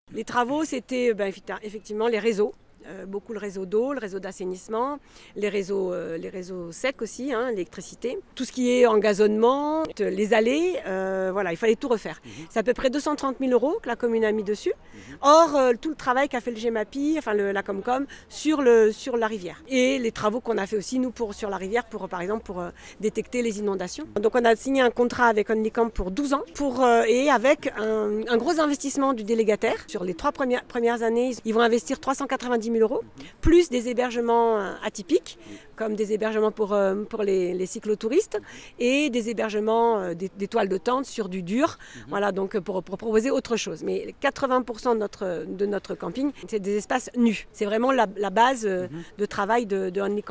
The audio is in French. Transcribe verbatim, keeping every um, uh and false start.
Les travaux, c'était ben, effectivement les réseaux. Euh, beaucoup le réseau d'eau, le réseau d'assainissement, les réseaux, euh, les réseaux secs aussi, hein, l'électricité. Tout ce qui est engazonnement, les allées, euh, voilà, il fallait tout refaire. Mmh. C'est à peu près deux cent trente mille euros que la commune a mis dessus. Mmh. Or, euh, tout le travail qu'a fait le Gemapi, enfin le, la Comcom, sur, le, sur la rivière. Et les travaux qu'on a fait aussi, nous, pour, sur la rivière, pour, par exemple, pour euh, détecter les inondations. Donc, on a signé un contrat avec Onlycamp pour douze ans pour, euh, et avec un, un gros investissement du délégataire. Sur les trois premières, premières années, ils vont investir trois cent quatre-vingt-dix mille euros, plus des hébergements atypiques, comme des hébergements pour, euh, pour les, les cyclotouristes et des hébergements, euh, des, des toiles de tente sur du dur, mmh. Voilà, donc pour, pour proposer autre chose. Mais quatre-vingts pour cent de notre, de notre camping, c'est des espaces nus. C'est vraiment la, la base euh, mmh. de travail de, de Onlycamp.